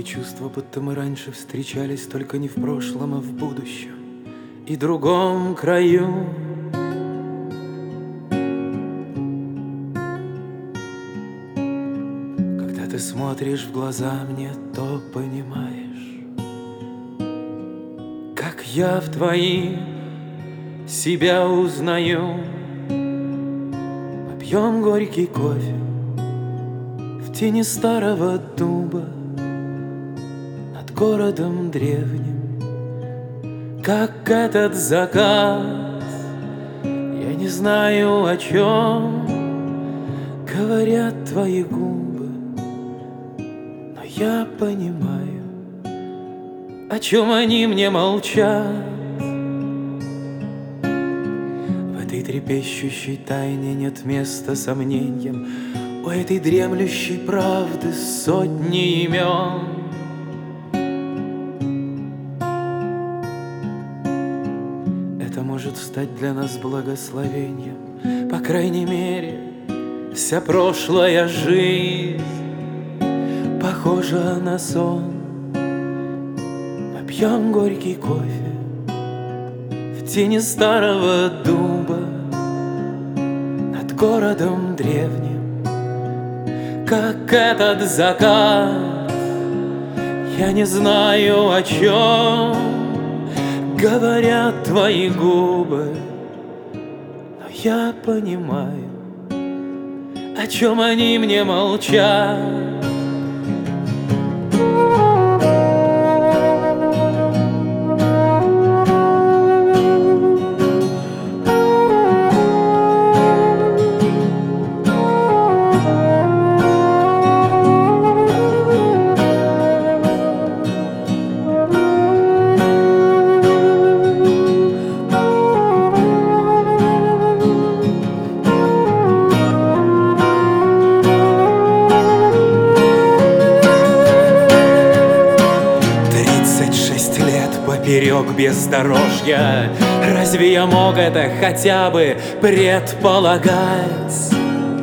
Такое чувство, будто мы раньше встречались только не в прошлом, а в будущем и другом краю. Когда ты смотришь в глаза мне, то понимаешь, как я в твоих себя узнаю. Попьем горький кофе в тени старого дуба над городом древним, как этот закат. Я не знаю, о чем говорят твои губы, но я понимаю, о чем они мне молчат. В этой трепещущей тайне нет места сомнениям, у этой дремлющей правды сотни имен. Это может стать для нас благословением, по крайней мере, вся прошлая жизнь похожа на сон. Попьем горький кофе в тени старого дуба над городом древним, как этот закат. Я не знаю, о чем говорят твои губы, но я понимаю, о чем они мне молчат. Поперек бездорожья, разве я мог это хотя бы предполагать?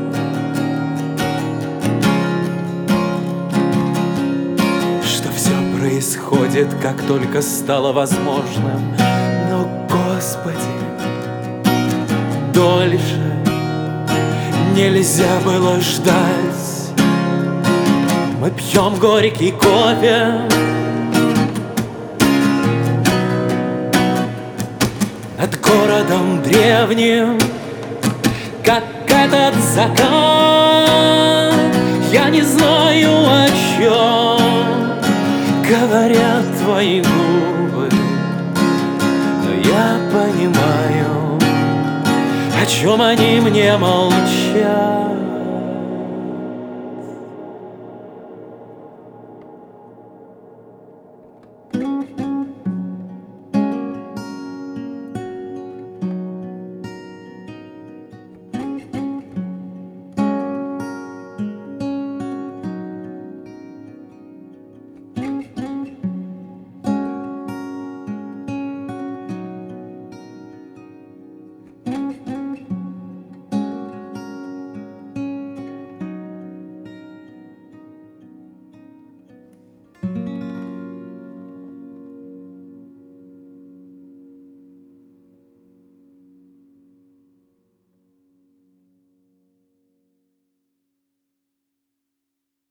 Что все происходит, как только стало возможным. Но, Господи, дольше нельзя было ждать. Мы пьем горький кофе над городом древним, как этот закат. Я не знаю, о чем говорят твои губы, но я понимаю, о чем они мне молчат.